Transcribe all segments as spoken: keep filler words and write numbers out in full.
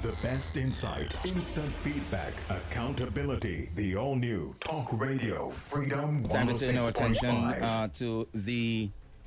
The best insight, instant feedback, accountability. The all-new Talk Radio Freedom Time to turn our attention one oh six point five. uh, to the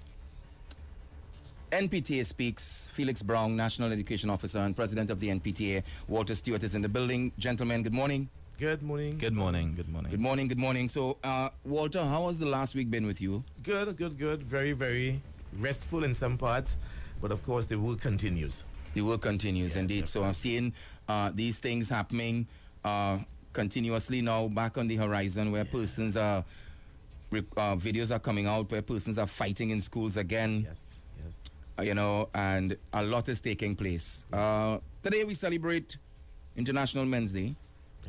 N P T A Speaks. Felix Brown, National Education Officer and President of the N P T A. Walter Stewart is in the building. Gentlemen, good morning. Good morning. Good morning. Good morning. Good morning. Good morning. So, uh, Walter, how has the last week been with you? Good, good, good. Very, very restful in some parts, but of course the work continues. The work continues, Yeah, indeed. definitely. So I'm seeing uh, these things happening uh, continuously now back on the horizon where Yeah. persons are, rec- uh, videos are coming out where persons are fighting in schools again, Yes, yes. uh, you know, and a lot is taking place. Uh, today we celebrate International Men's Day. Yeah.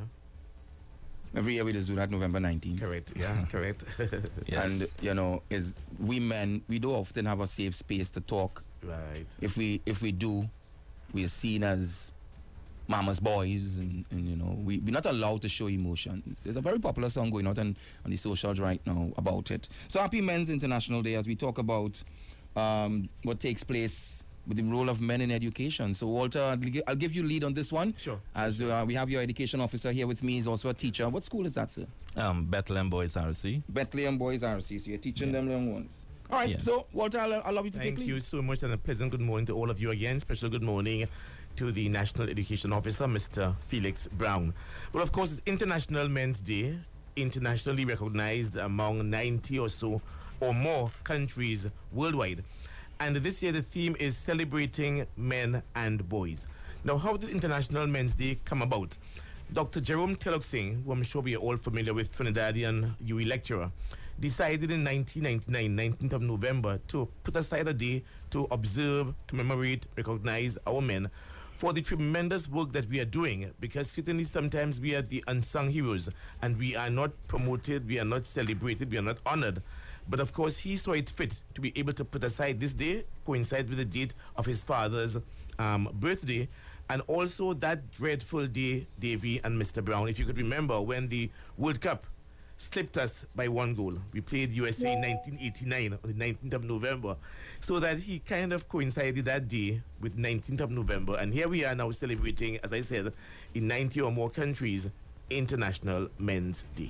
Every year we just do that November nineteenth. Correct. Yeah, correct. Yes. And, you know, is we men, we do often have a safe space to talk. Right. If we if we do, we're seen as mama's boys, and, and you know we, we're not allowed to show emotions. There's a very popular song going out on, on the socials right now about it. So happy Men's International Day as we talk about um, what takes place with the role of men in education. So Walter, I'll gi- I'll give you lead on this one. Sure. As uh, we have your education officer here with me, he's also a teacher. What school is that, sir? Um, Bethlehem Boys R C. Bethlehem Boys R C. So you're teaching Yeah. them young ones. All right. Yeah. So Walter, I'll allow you to Thank take lead. you so much, and a pleasant good morning to all of you again. Special good morning to the National Education Officer, Mister Felix Brown. Well, of course, it's International Men's Day, internationally recognized among ninety or so or more countries worldwide. And this year, the theme is celebrating men and boys. Now, how did International Men's Day come about? Doctor Jerome Telok Singh, who I'm sure we are all familiar with, Trinidadian U E lecturer, decided in nineteen ninety-nine, nineteenth of November, to put aside a day to observe, commemorate, recognize our men for the tremendous work that we are doing, because certainly sometimes we are the unsung heroes and we are not promoted, we are not celebrated, we are not honored. But of course, he saw it fit to be able to put aside this day, coincide with the date of his father's um, birthday, and also that dreadful day, Davy and Mister Brown. If you could remember when the World Cup slipped us by one goal. We played U S A in nineteen eighty-nine on the nineteenth of November. So that he kind of coincided that day with nineteenth of November. And here we are now celebrating, as I said, in ninety or more countries, International Men's Day.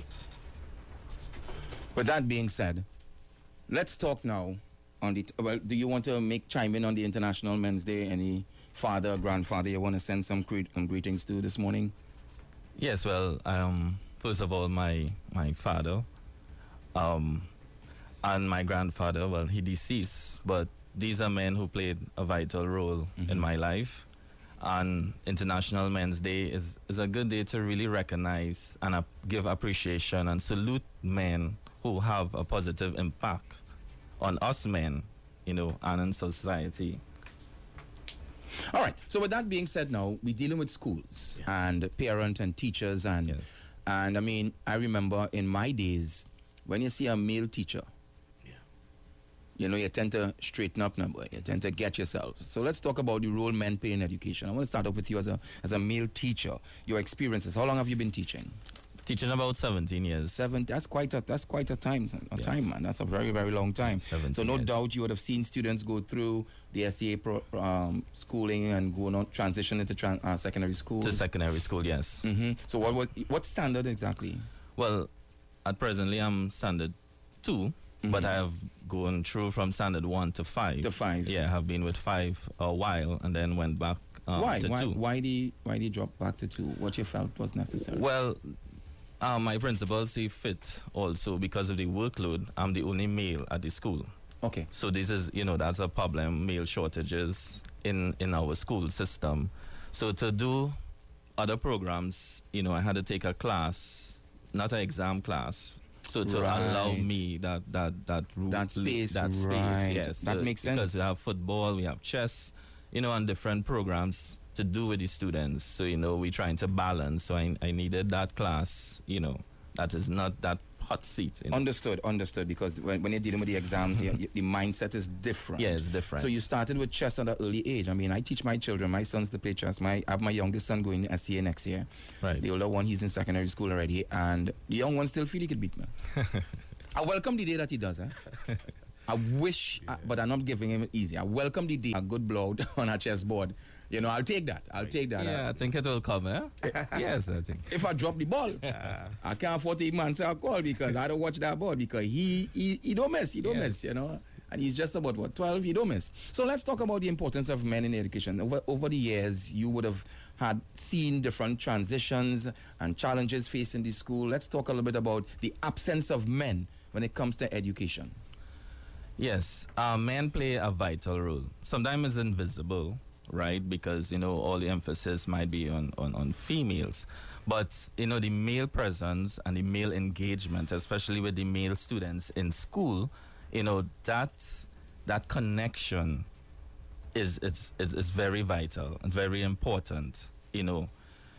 With that being said, let's talk now on the. T- well, do you want to make chime in on the International Men's Day? Any father or grandfather you want to send some gre- um, greetings to this morning? Yes. Well, um, first of all, my my father, um, and my grandfather. Well, he deceased, but these are men who played a vital role Mhm. in my life. And International Men's Day is is a good day to really recognize and uh, give appreciation and salute men who have a positive impact on us men, you know, and in society. All right. So with that being said, now we're dealing with schools and parents and teachers, and Yes. and I mean, I remember in my days when you see a male teacher, Yeah. you know, you tend to straighten up, number. You tend to get yourself. So let's talk about the role men play in education. I want to start off with you as a as a male teacher. Your experiences. How long have you been teaching? Teaching about seventeen years. Seven. That's quite a that's quite a time. A Yes. time, man. That's a very very long time. seventeen So no years. doubt you would have seen students go through the S E A pro, um, schooling and go on transition into tran- uh, secondary school. To secondary school, yes. hmm So what was what standard exactly? Well, at presently I'm standard two, but Mhm. I have gone through from standard one to five. To five. Yeah, I have been with five a while and then went back um, why to why two. why did you, why did you drop back to two? What you felt was necessary? Well, um, my principal see fit also because of the workload. I'm the only male at the school. Okay. So this is, you know, that's a problem, male shortages in, in our school system. So to do other programs, you know, I had to take a class, not an exam class. So to Right. allow me that that that route, That space, that space, right. yes, That So makes because sense. we have football, we have chess, you know, and different programs to do with the students. So you know, we're trying to balance. So I I needed that class, you know, that is not that hot seat. You know? Understood, understood. Because when, when you're dealing with the exams, you, you- the mindset is different. Yeah, it's different. So you started with chess at an early age. I mean, I teach my children, my sons to play chess. My I have my youngest son going to S C A next year. Right. The older one, he's in secondary school already, and the young one still feel he could beat me. I welcome the day that he does, eh? I wish, yeah. uh, but I'm not giving him it easy. I welcome the day, a good blood on a chessboard. You know, I'll take that. I'll take that. Yeah, I, I think it will come, eh? Yes, I think. If I drop the ball, I can't afford to even answer a call because I don't watch that ball because he he, he don't miss. He don't yes. miss, you know. And he's just about, what, twelve? He don't miss. So let's talk about the importance of men in education. Over, over the years, you would have had seen different transitions and challenges facing the school. Let's talk a little bit about the absence of men when it comes to education. Yes, uh, men play a vital role. Sometimes it's invisible, right? Because, you know, all the emphasis might be on, on, on females. But, you know, the male presence and the male engagement, especially with the male students in school, you know, that, that connection is, is, is, is very vital and very important, you know.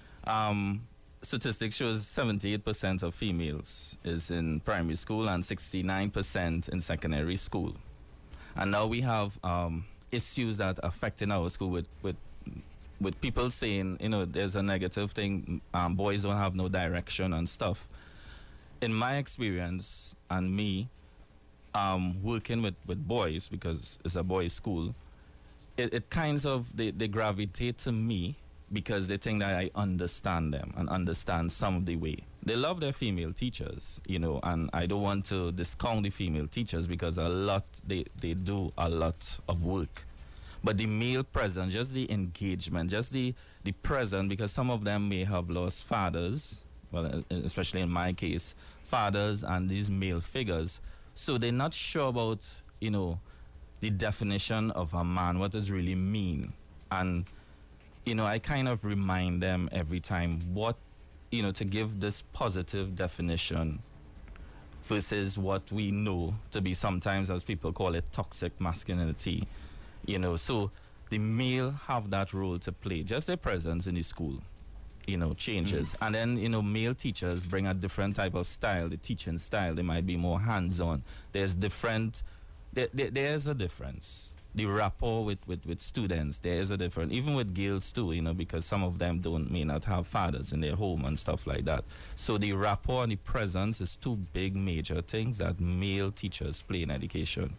Um, statistics shows seventy-eight percent of females is in primary school and sixty-nine percent in secondary school. And now we have um, issues that are affecting our school with, with, with people saying, you know, there's a negative thing, um, boys don't have no direction and stuff. In my experience and me um, working with, with boys, because it's a boys' school, it, it kinds of, they, they gravitate to me because they think that I understand them and understand some of the way. They love their female teachers, you know, and I don't want to discount the female teachers because a lot, they, they do a lot of work. But the male presence, just the engagement, just the, the presence, because some of them may have lost fathers, well, especially in my case, fathers and these male figures. So they're not sure about, you know, the definition of a man, what does really mean. And you know, I kind of remind them every time what, you know, to give this positive definition versus what we know to be sometimes, as people call it, toxic masculinity. You know, so the male have that role to play. Just their presence in the school, you know, changes. Mm. And then, you know, male teachers bring a different type of style, the teaching style. They might be more hands-on. There's different, there, there, there's a difference. The rapport with, with, with students, there is a difference. Even with girls too, you know, because some of them don't may not have fathers in their home and stuff like that. So the rapport and the presence is two big major things that male teachers play in education.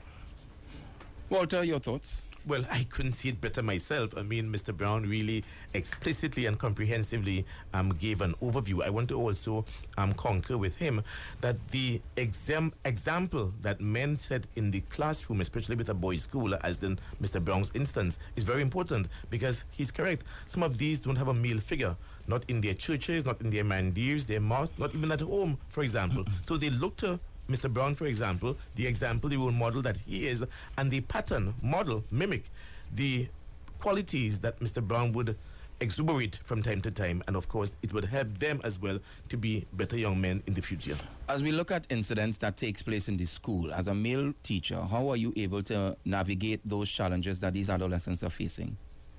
Walter, your thoughts? Well, I couldn't see it better myself. I mean, Mister Brown really explicitly and comprehensively um, gave an overview. I want to also um, concur with him that the exam example that men set in the classroom, especially with a boys' school, as in Mister Brown's instance, is very important because he's correct. Some of these don't have a male figure, not in their churches, not in their mandirs, their mosques, not even at home, for example. So they look to Mister Brown, for example, the example, the role model that he is, and the pattern, model, mimic the qualities that Mister Brown would exuberate from time to time. And of course, it would help them as well to be better young men in the future. As we look at incidents that takes place in the school, as a male teacher, how are you able to navigate those challenges that these adolescents are facing?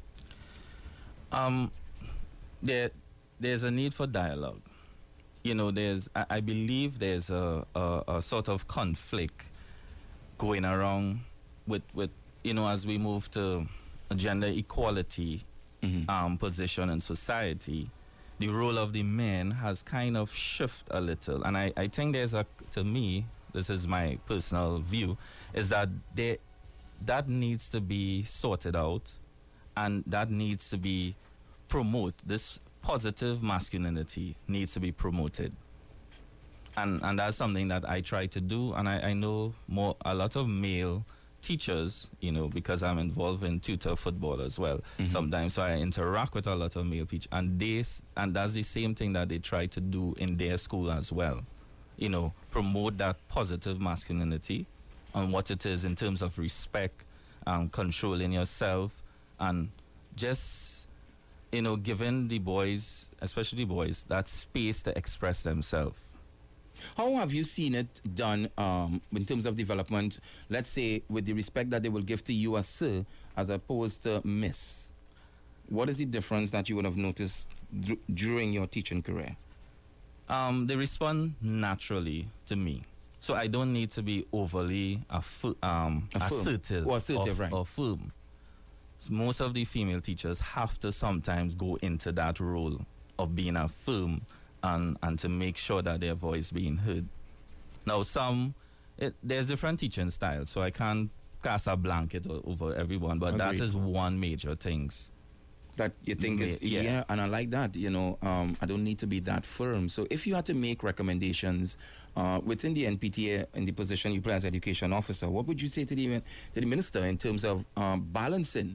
Um, there, there's a need for dialogue. You know, there's, I, I believe there's a, a, a sort of conflict going around with, with, you know, as we move to a gender equality mm-hmm. um, position in society, the role of the men has kind of shifted a little. And I, I think there's a, to me, this is my personal view, is that there, that needs to be sorted out and that needs to be promoted. This positive masculinity needs to be promoted, and and that's something that I try to do. And I, I know more a lot of male teachers, you know, because I'm involved in tutor football as well mm-hmm. sometimes, so I interact with a lot of male teachers, and they and that's the same thing that they try to do in their school as well, you know, promote that positive masculinity and what it is in terms of respect and controlling yourself, and just, you know, giving the boys, especially boys, that space to express themselves. How have you seen it done um, in terms of development, let's say, with the respect that they will give to you as sir, as opposed to miss? What is the difference that you would have noticed d- during your teaching career? Um, they respond naturally to me. So I don't need to be overly affu- um, assertive, or, assertive or, right. or firm. Most of the female teachers have to sometimes go into that role of being a firm and, and to make sure that their voice being heard. Now, some, it, there's different teaching styles, so I can't cast a blanket o- over everyone, but that Agreed. is one major things. That you think is, Yeah. yeah. and I like that, you know, um, I don't need to be that firm. So if you had to make recommendations uh, within the N P T A, in the position you play as education officer, what would you say to the, to the minister in terms of um, balancing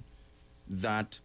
that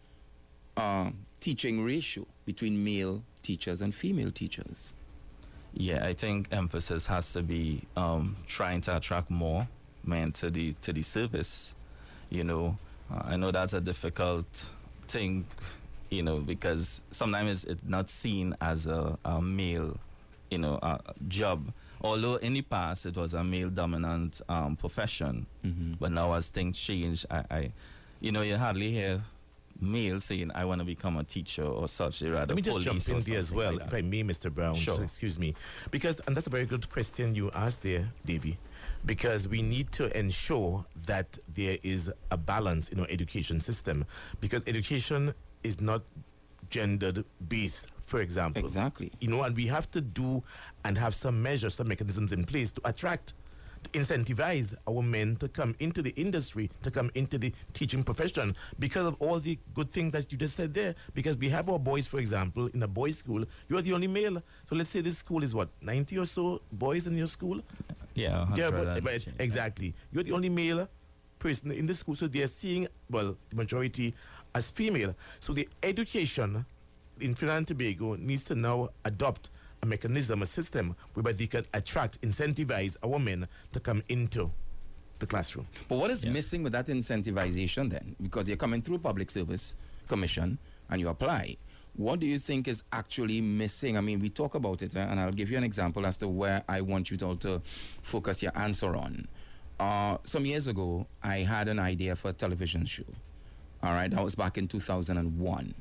uh, teaching ratio between male teachers and female teachers? Yeah, I think emphasis has to be um, trying to attract more men to the to the service. You know, uh, I know that's a difficult thing, you know, because sometimes it's not seen as a, a male, you know, uh, job. Although in the past it was a male-dominant um, profession, Mm-hmm. but now as things change, I, I, you know, you hardly hear males saying, "I want to become a teacher" or such. They rather Let me just jump police or in there as something well, like if that. I may, Mister Brown. Sure. Just excuse me. Because, and that's a very good question you asked there, Davy, because we need to ensure that there is a balance in our education system, because education is not gendered based, for example. Exactly. You know, and we have to do and have some measures, some mechanisms in place to attract, to incentivize our men to come into the industry, to come into the teaching profession, because of all the good things that you just said there. Because we have our boys, for example, in a boys' school, you are the only male. So let's say this school is what, ninety or so boys in your school? Yeah, Yeah, one hundred but, and but change. exactly. You're the only male person in the school, so they're seeing, well, the majority as female. So the education in Trinidad and Tobago needs to now adopt a mechanism, a system, whereby they can attract, incentivize our men to come into the classroom. But what is Yeah. missing with that incentivization then? Because you're coming through Public Service Commission and you apply. What do you think is actually missing? I mean, we talk about it, uh, and I'll give you an example as to where I want you to all to focus your answer on. Uh, some years ago, I had an idea for a television show. All right, that was back in two thousand one.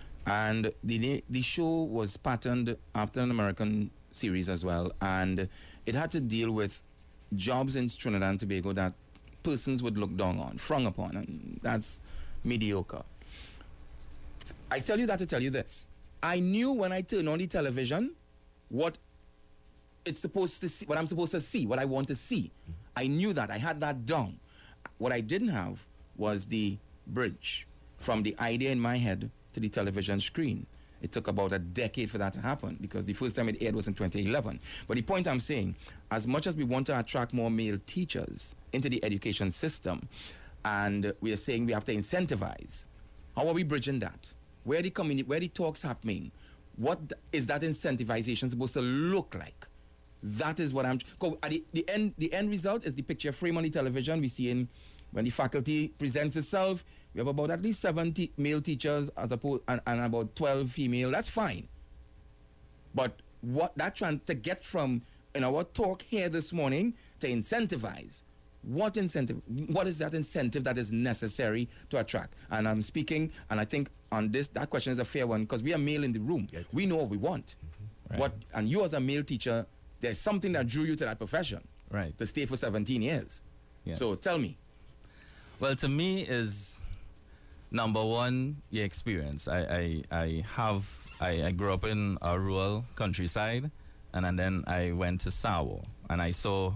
And the, the show was patterned after an American series as well, and it had to deal with jobs in Trinidad and Tobago that persons would look down on, frown upon, and that's mediocre. I tell you that to tell you this. I knew when I turned on the television what it's supposed to see, what I'm supposed to see, what I want to see. I knew that. I had that down. What I didn't have was the bridge from the idea in my head to the television screen. It took about a decade for that to happen because the first time it aired was in twenty eleven. But the point I'm saying, as much as we want to attract more male teachers into the education system, and we are saying we have to incentivize, how are we bridging that? Where the communi- where the talks happening? What th- is that incentivization supposed to look like? That is what I'm. Cause at the, the end, the end result is the picture frame on the television. We see in when the faculty presents itself. We have about at least seventy male teachers as opposed and, and about twelve female. That's fine. But what that trying to get from in our talk here this morning to incentivize, what incentive? What is that incentive that is necessary to attract? And I'm speaking, and I think on this that question is a fair one because we are male in the room. Yes. We know what we want. Right. What and you as a male teacher, there's something that drew you to that profession. Right. To stay for seventeen years. Yes. So tell me. Well, to me is number one, your experience. I, I, I have, I, I grew up in a rural countryside, and, and then I went to Sawo, and I saw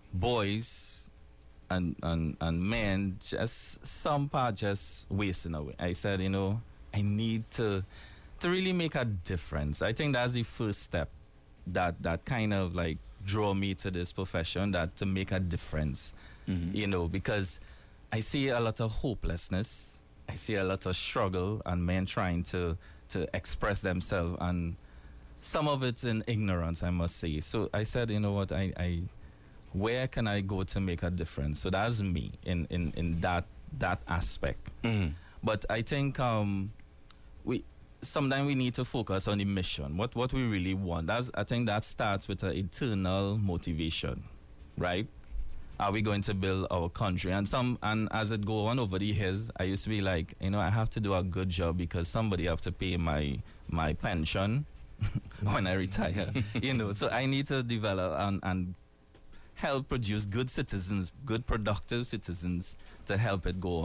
boys and, and, and men just, some part just wasting away. I said, you know, I need to, to really make a difference. I think that's the first step that, that kind of like draw me to this profession, that to make a difference, Mhm. you know, because I see a lot of hopelessness. I see a lot of struggle and men trying to, to express themselves, and some of it's in ignorance, I must say. So I said, you know what, I, I where can I go to make a difference? So that's me in, in, in that that aspect. Mhm. But I think um, we sometimes we need to focus on the mission. What what we really want. That's I think that starts with an internal motivation, right? Are we going to build our country? And some and as it go on over the years, I used to be like, you know, I have to do a good job because somebody have to pay my my pension when I retire. You know, so I need to develop and, and help produce good citizens, good productive citizens to help it go on.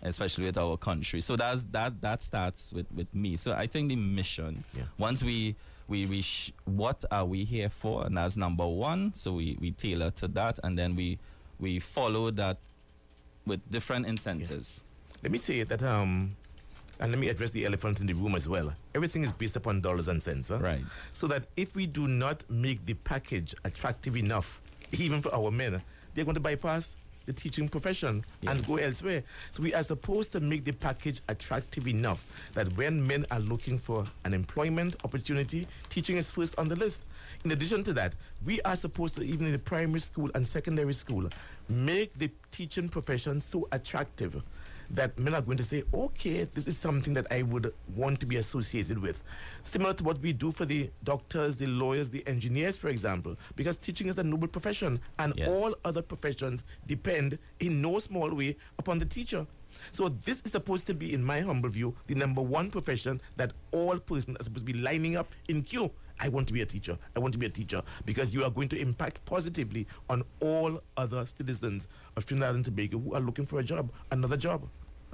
especially with our country. So that's that that starts with, with me. So I think the mission, Yeah. once we we, we sh- what are we here for, and that's number one. So we, we tailor to that, and then we we follow that with different incentives. Let me say that, um, and let me address the elephant in the room as well. Everything is based upon dollars and cents. Huh? Right. So that if we do not make the package attractive enough, even for our men, they're going to bypass the teaching profession Yes. and go elsewhere. So we are supposed to make the package attractive enough that when men are looking for an employment opportunity, teaching is first on the list. In addition to that, we are supposed to, even in the primary school and secondary school, make the teaching profession so attractive that men are going to say, okay, this is something that I would want to be associated with. Similar to what we do for the doctors, the lawyers, the engineers, for example, because teaching is a noble profession, and Yes. all other professions depend in no small way upon the teacher. So this is supposed to be, in my humble view, the number one profession that all persons are supposed to be lining up in queue. I want to be a teacher. I want to be a teacher, because you are going to impact positively on all other citizens of Trinidad and Tobago who are looking for a job, another job.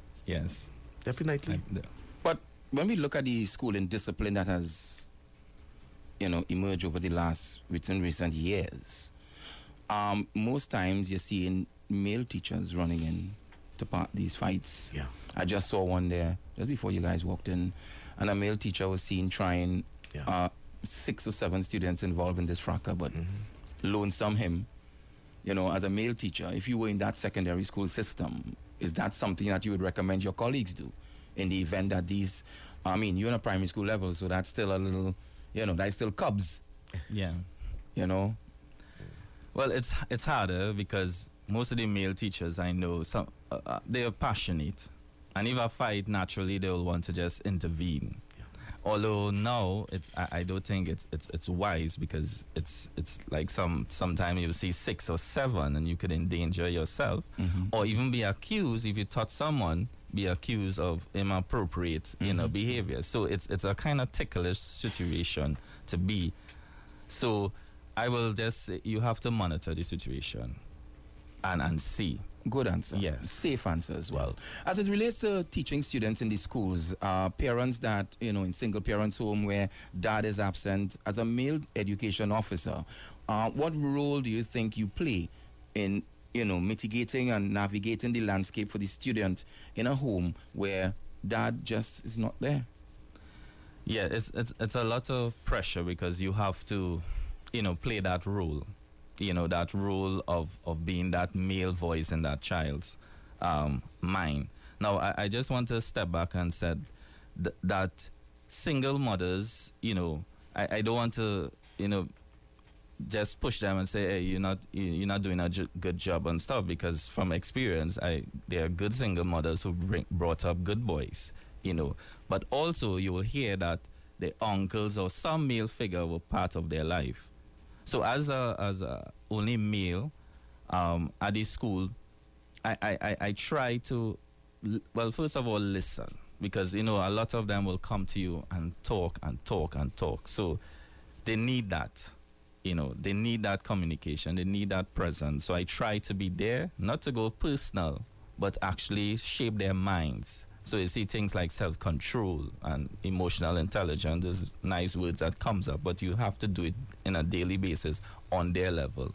Yes. Definitely. I- But when we look at the school and discipline that has, you know, emerged over the last, within recent years, um, most times you're seeing male teachers running in to part these fights. Yeah. I just saw one there just before you guys walked in, and a male teacher was seen trying Yeah. uh, six or seven students involved in this fracas, but lonesome him. You know, as a male teacher, if you were in that secondary school system, is that something that you would recommend your colleagues do in the event that these, I mean, you're in a primary school level, so that's still a little, you know, that's still cubs, Yeah. you know? Well, it's it's harder because most of the male teachers I know, some uh, uh, they are passionate, and if I fight, naturally they will want to just intervene. Although now it's I, I don't think it's it's it's wise, because it's it's like some sometimes you see six or seven and you could endanger yourself, or even be accused if you touch someone, be accused of inappropriate you know behavior. So it's it's a kind of ticklish situation to be. So I will just say you have to monitor the situation and and see. Good answer. Yes. Safe answer as well. As it relates to teaching students in the schools, uh, parents that, you know, in single parents home where dad is absent, as a male education officer, uh, what role do you think you play in, you know, mitigating and navigating the landscape for the student in a home where dad just is not there? Yeah, it's it's it's a lot of pressure because you have to, you know, play that role. You know, that role of, of being that male voice in that child's um, mind. Now, I, I just want to step back and said th- that single mothers, you know, I, I don't want to, you know, just push them and say, hey, you're not you- you're not doing a ju- good job and stuff, because from experience, I there are good single mothers who bring, brought up good boys, you know. But also, you will hear that the uncles or some male figure were part of their life. So as a as a only male um, at the school, I, I, I, I try to, l- well, first of all, listen, because, you know, a lot of them will come to you and talk and talk and talk. So they need that, you know, they need that communication, they need that presence. So I try to be there, not to go personal, but actually shape their minds. So you see things like self-control and emotional intelligence is nice words that comes up, but you have to do it in a daily basis on their level.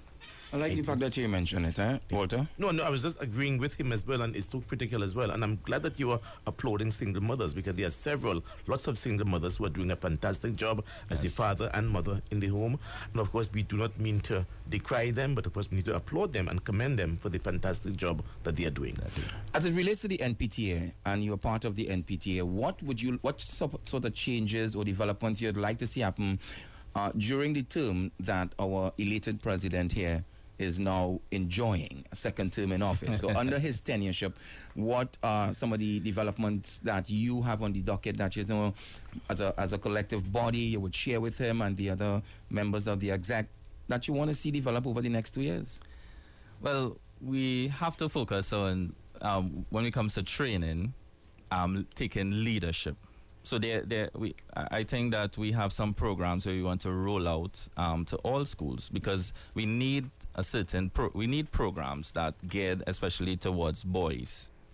I like the fact that you mentioned it, eh, Walter? No, no, I was just agreeing with him as well, and it's so critical as well. And I'm glad that you are applauding single mothers, because there are several, lots of single mothers who are doing a fantastic job as the father and mother in the home. And of course, we do not mean to decry them, but of course, we need to applaud them and commend them for the fantastic job that they are doing. As it relates to the N P T A, and you're part of the N P T A, what would you, what sort sort of changes or developments you'd like to see happen uh, during the term that our elated president here is now enjoying a second term in office? So under his tenureship, what are some of the developments that you have on the docket that you know, as a as a collective body, you would share with him and the other members of the exec that you want to see develop over the next two years? Well, we have to focus on, um, when it comes to training, um, taking leadership. So there, there, we, I I think that we have some programs where we want to roll out um, to all schools, because we need a certain, pro- we need programs that geared especially towards boys,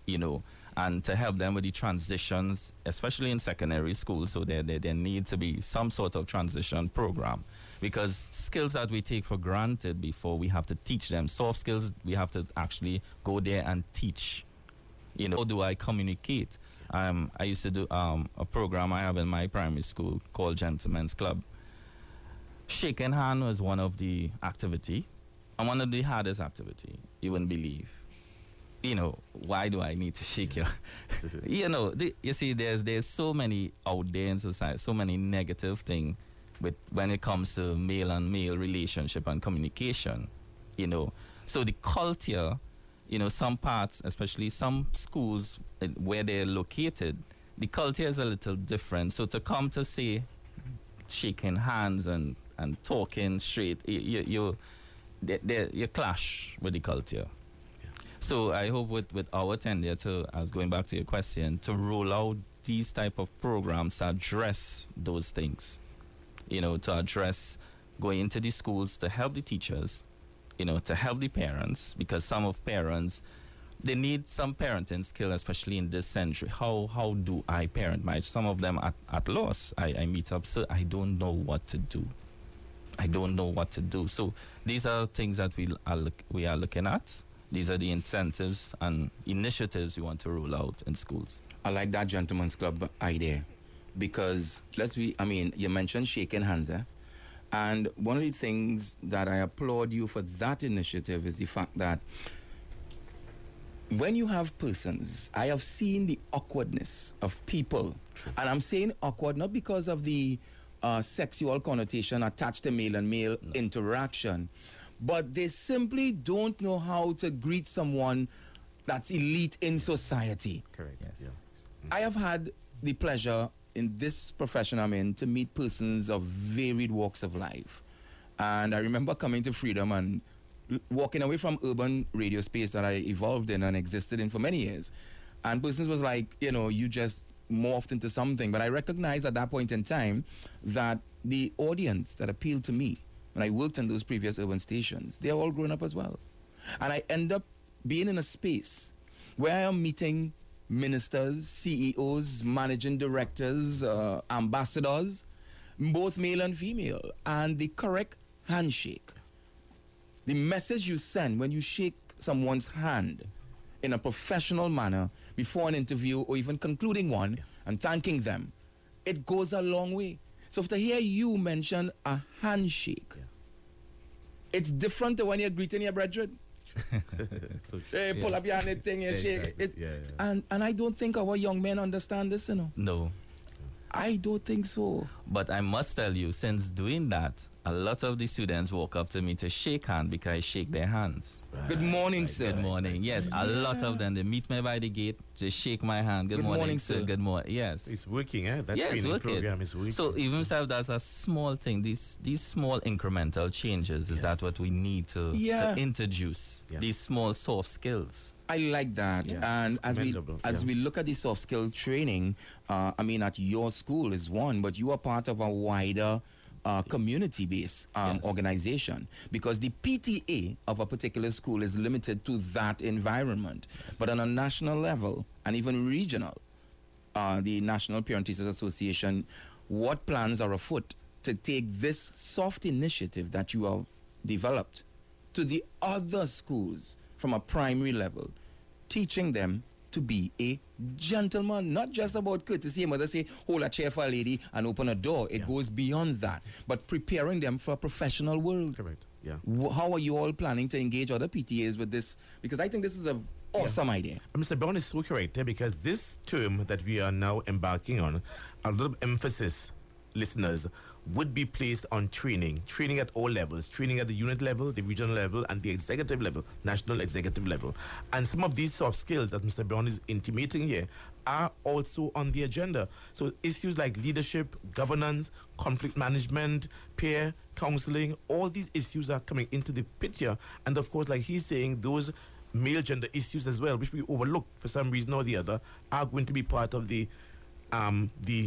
you know, and to help them with the transitions, especially in secondary school. So there, there, there needs to be some sort of transition program, because skills that we take for granted before, we have to teach them. Soft skills, we have to actually go there and teach. You know, how do I communicate? Um, I used to do um, a program I have in my primary school called Gentlemen's Club. Shaking hand was one of the activity, and one of the hardest activity, you wouldn't believe. You know, why do I need to shake your... you know, the, you see, there's there's so many out there in society, so many negative things with when it comes to male and male relationship and communication, you know. So the culture, you know, some parts, especially some schools uh, where they're located, the culture is a little different. So to come to say shaking hands and, and talking straight, you, you, you, they, they, you clash with the culture. So I hope with, with our tenure, to, as going back to your question, to roll out these type of programs to address those things, you know, to address going into the schools to help the teachers, you know, to help the parents, because some of parents, they need some parenting skill, especially in this century. How how do I parent my, some of them at, at loss. I, I meet up, so I don't know what to do. I don't know what to do. So these are things that we are, look, we are looking at. These are the incentives and initiatives we want to roll out in schools. I like that gentleman's club idea, because let's be, I mean, you mentioned shaking hands, eh? And one of the things that I applaud you for that initiative is the fact that when you have persons, I have seen the awkwardness of people, and I'm saying awkward not because of the uh, sexual connotation attached to male and male no. interaction, but they simply don't know how to greet someone that's elite in society. Correct. Yes. Yeah. I have had the pleasure in this profession I'm in to meet persons of varied walks of life. And I remember coming to Freedom and l- walking away from urban radio space that I evolved in and existed in for many years. And persons was like, you know, you just morphed into something. But I recognized at that point in time that the audience that appealed to me when I worked on those previous urban stations, they're all grown up as well. And I end up being in a space where I am meeting ministers, C E Os, managing directors, uh, ambassadors, both male and female, and the correct handshake. The message you send when you shake someone's hand in a professional manner before an interview or even concluding one and thanking them, it goes a long way. So to hear you mention a handshake, yeah. it's different to when you're greeting your brethren. So hey, pull yes. up your hand, thing, and Yeah, shake. exactly. It's, Yeah, yeah. And, and I don't think our young men understand this, you know. No. I don't think so. But I must tell you, since doing that, a lot of the students walk up to me to shake hand because I shake their hands. Right. Good morning, sir. Good morning. Yes, a lot of them, they meet me by the gate, just shake my hand. Good, Good morning, morning, sir. sir. Good morning. Yes. It's working, eh? That Yes, training working. program is working. So even if that's a small thing, these these small incremental changes, is Yes. that what we need to, Yeah. to introduce? Yeah. These small soft skills. I like that. Yeah, And it's as we commendable, as yeah. we look at the soft skill training, uh, I mean, at your school is one, but you are part of a wider uh, community-based um, Yes. organization, because the P T A of a particular school is limited to that environment. Yes. But on a national level and even regional, uh, the National Parent Teachers Association, what plans are afoot to take this soft initiative that you have developed to the other schools from a primary level, teaching them to be a gentleman, not just about courtesy. A mother say, hold a chair for a lady and open a door. It Yeah. goes beyond that, but preparing them for a professional world. Correct. Yeah. Wh- How are you all planning to engage other P T As with this? Because I think this is an awesome idea. And Mister Brown is so correct, eh, because this term that we are now embarking on, a lot of emphasis, listeners, would be placed on training, training at all levels, training at the unit level, the regional level, and the executive level, national executive level. And some of these soft skills that Mister Brown is intimating here are also on the agenda. So issues like leadership, governance, conflict management, peer counseling, all these issues are coming into the picture. And of course, like he's saying, those male gender issues as well, which we overlook for some reason or the other, are going to be part of the um, the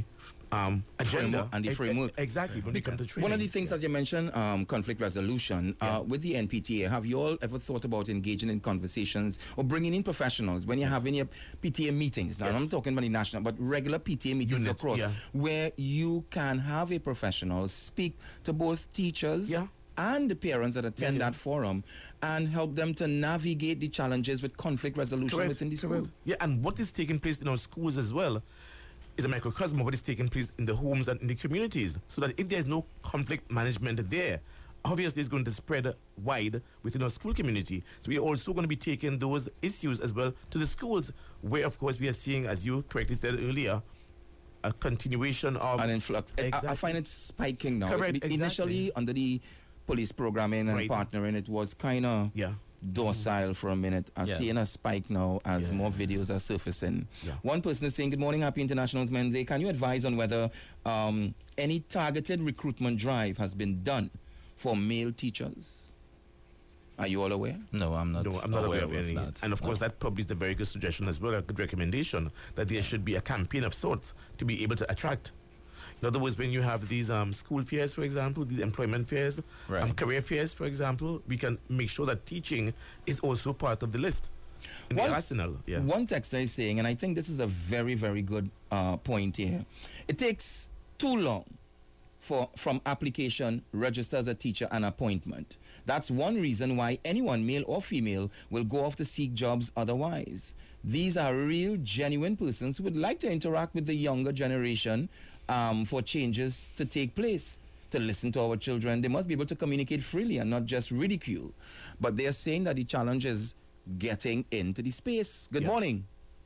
um, agenda Framework and the E- e- framework. exactly when we come to training. One of the things, yeah. as you mentioned, um, conflict resolution, Yeah. uh, with the N P T A, have you all ever thought about engaging in conversations or bringing in professionals when you're having your P T A meetings? Now, Yes. I'm not talking about the national, but regular P T A meetings Units, across, yeah. where you can have a professional speak to both teachers Yeah. and the parents that attend Yeah, yeah. that forum and help them to navigate the challenges with conflict resolution Correct, within the correct. school. Yeah, and what is taking place in our schools as well is a microcosm of what is taking place in the homes and in the communities. So that if there's no conflict management there, obviously it's going to spread wide within our school community. So we're also going to be taking those issues as well to the schools, where of course we are seeing, as you correctly said earlier, a continuation of An influx. I- I, Exactly. I find it spiking now. Correct, It- exactly. Initially, under the police programming and Right. partnering, it was kind of yeah. docile for a minute. I'm Yeah. seeing a spike now as Yeah. more videos are surfacing. Yeah. One person is saying, "Good morning, Happy International Men's Day. Can you advise on whether um, any targeted recruitment drive has been done for male teachers?" Are you all aware? No, I'm not. No, I'm not aware, aware of any. that. And of course, No. that probably is a very good suggestion as well, a good recommendation, that there should be a campaign of sorts to be able to attract. In other words, when you have these um, school fairs, for example, these employment fairs, Right. um, career fairs, for example, we can make sure that teaching is also part of the list in One- the arsenal. Yeah. One texter is saying, and I think this is a very, very good uh, point here. It takes too long for from application, register as a teacher, and appointment. That's one reason why anyone, male or female, will go off to seek jobs otherwise. These are real, genuine persons who would like to interact with the younger generation um, for changes to take place. To listen to our children, they must be able to communicate freely and not just ridicule. But they are saying that the challenge is getting into the space. Good Yeah. morning.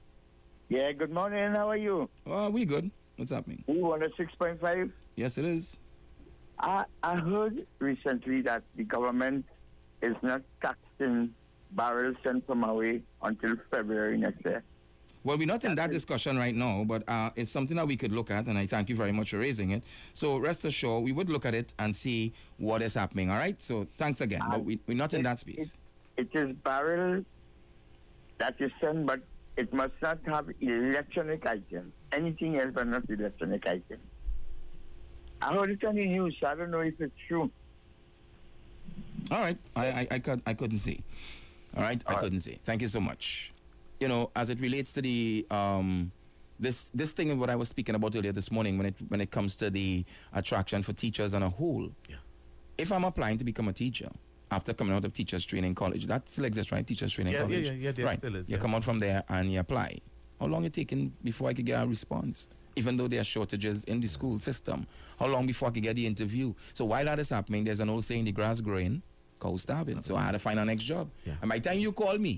Yeah, good morning. How are you? Oh, we good. What's happening? We one oh six point five. Yes, it is. I, I heard recently that the government is not taxing barrels sent from away until February next year. Well, we're not in that discussion right now, but uh, it's something that we could look at, and I thank you very much for raising it. So rest assured, we would look at it and see what is happening, all right? So thanks again, but we, we're not in It- that space. It, it is barrel that is sent, but it must not have electronic items. Anything else but not electronic items. I heard it on the news, so I don't know if it's true. All right, I, I, I, could, I couldn't see. All right, I All right. couldn't see. Thank you so much. You know, as it relates to the um, this this thing of what I was speaking about earlier this morning, when it when it comes to the attraction for teachers on a whole. Yeah. If I'm applying to become a teacher after coming out of teachers training college, that still exists, right? Teachers training Yeah, yeah, college. yeah, yeah, there right. still is, You yeah. come out from there and you apply. How long it taking before I could get a response? Even though there are shortages in the school system, how long before I could get the interview? So while that is happening, there's an old saying: the grass growing, cow starving. So I had to find a next job. Yeah. And by the time you call me,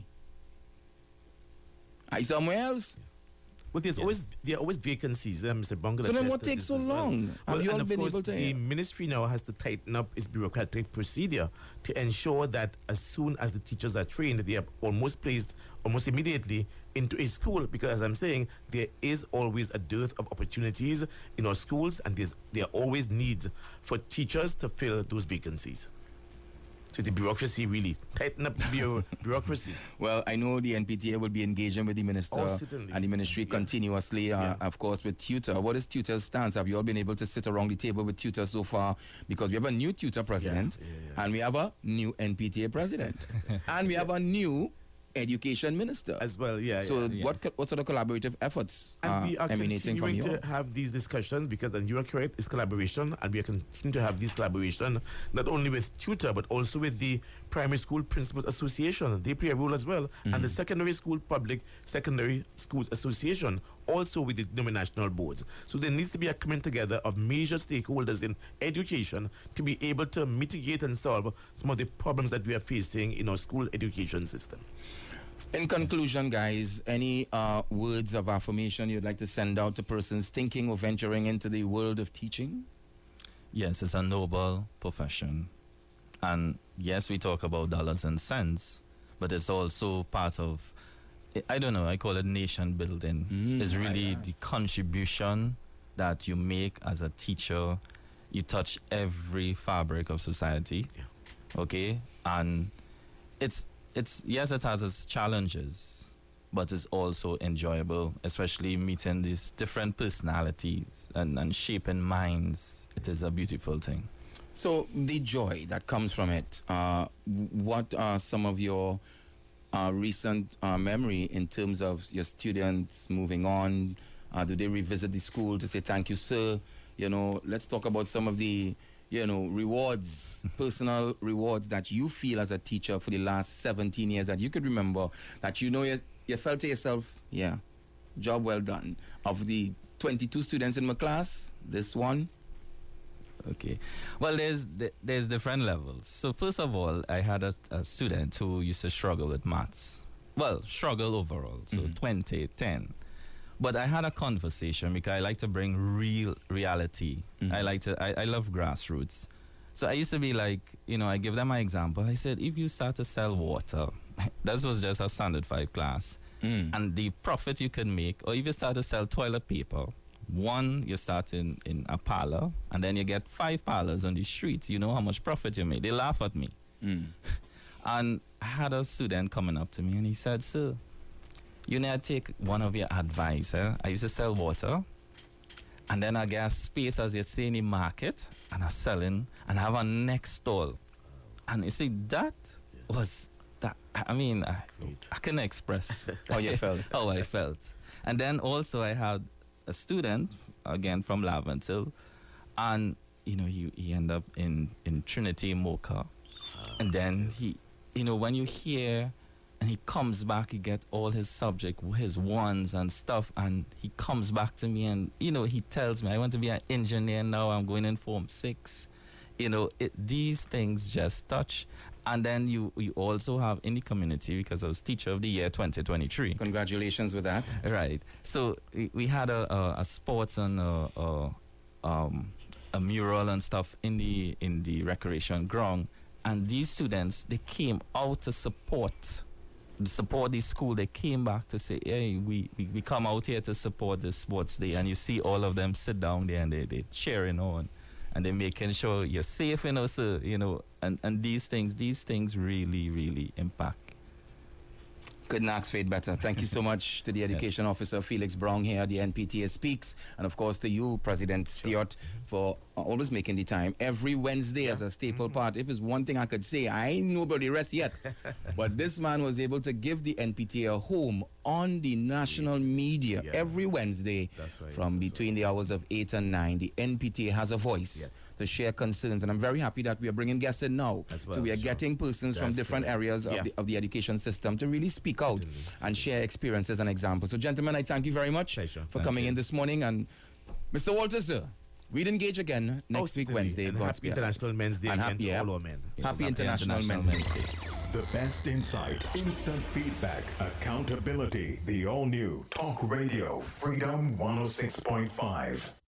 I somewhere else. Well, there's always there are always vacancies, uh, Mister Bungle. So then attests what to takes this so as well. long? Have Well, you and all of been course, able to- The ministry now has to tighten up its bureaucratic procedure to ensure that as soon as the teachers are trained, they are almost placed almost immediately into a school. Because as I'm saying, there is always a dearth of opportunities in our schools, and there's there are always needs for teachers to fill those vacancies. So the bureaucracy really tighten up the bureau- bureaucracy. Well, I know the N P T A will be engaging with the minister Oh, certainly. and the ministry Yeah. continuously, uh, Yeah. of course, with tutor. What is tutor's stance? Have you all been able to sit around the table with tutor so far? Because we have a new tutor president, yeah, yeah. and we have a new N P T A president, and we have a new education minister. As well, yeah. so yeah. what co- what sort of collaborative efforts And are we are emanating from continuing you? to have these discussions because, and you are correct, it's collaboration, and we are continuing to have these collaboration not only with tutor but also with the Primary School Principals Association. They play a role as well, and the Secondary School Public Secondary Schools Association, also with the denominational boards. So there needs to be a coming together of major stakeholders in education to be able to mitigate and solve some of the problems that we are facing in our school education system. In conclusion, guys, any uh, words of affirmation you'd like to send out to persons thinking of venturing into the world of teaching? Yes, it's a noble profession. And yes, we talk about dollars and cents, but it's also part of, I don't know, I call it nation building. Mm, it's really right, right. the contribution that you make as a teacher. You touch every fabric of society. Okay? And it's, it's yes, it has its challenges, but it's also enjoyable, especially meeting these different personalities and, and shaping minds. It is a beautiful thing. So the joy that comes from it, uh, what are some of your uh, recent uh, memory in terms of your students moving on? Uh, do they revisit the school to say thank you, sir? You know, let's talk about some of the, you know, rewards, personal rewards that you feel as a teacher for the last seventeen years that you could remember, that you know you, you felt to yourself, yeah, job well done. Of the twenty-two students in my class, this one. Okay. Well, there's there's different levels. So first of all, I had a, a student who used to struggle with maths. Well, struggle overall. So mm-hmm. twenty, ten. But I had a conversation because I like to bring real reality. Mm-hmm. I like to, I, I love grassroots. So I used to be like, you know, I give them my example. I said, if you start to sell water, that was just a standard five class. Mm. And the profit you can make, or if you start to sell toilet paper, one, you start in, in a parlor, and then you get five parlors on the street. You know how much profit you make. They laugh at me. Mm. And I had a student coming up to me, and he said, sir, you need to take one of your advice. Eh? I used to sell water, and then I get space, as you say, in the market, and I'm selling, and I have a next stall. And you see, that yeah. was, that. I mean, I, I can express how you felt. How I felt. And then also I had a student, again from Laventille, and you know he, he ended up in, in Trinity Mocha. And then he, you know, when you hear, and he comes back, he get all his subject, his ones and stuff, and he comes back to me and, you know, he tells me, I want to be an engineer now, I'm going in Form six. You know, it, these things just touch. And then you, you also have in the community, because I was Teacher of the Year twenty twenty-three. Congratulations with that. Right. So we, we had a, a, a sports and a, a, um, a mural and stuff in the in the recreation ground. And these students, they came out to support, support the school. They came back to say, hey, we, we, we come out here to support the sports day. And you see all of them sit down there and they, they're cheering on. And they're making sure you're safe, you know, so, you know, and, and these things, these things really, really impact. Couldn't ask for it better. Thank you so much to the Education yes. Officer, Felix Brown here, the N P T A Speaks, and of course to you, President sure. Stewart, for always making the time. Every Wednesday yeah. as a staple mm-hmm. part. If it's one thing I could say, I ain't nobody rest yet. But this man was able to give the N P T A a home on the national media yeah. every Wednesday right. from That's between right. the hours of eight and nine. The N P T A has a voice. Yes. to share concerns, and I'm very happy that we are bringing guests in now. Well, so we are sure. getting persons That's from different good. areas yeah. of, the, of the education system to really speak out Certainly. and share experiences and examples. So gentlemen, I thank you very much Pleasure. for thank coming you. in this morning. And Mister Walters, sir, we'd engage again next oh, week Wednesday. And happy International Men's Day and happy, to yeah. all our men. Yes. Happy, happy International, International Men's Day. The best insight, instant feedback, accountability. The all-new Talk Radio Freedom one oh six point five.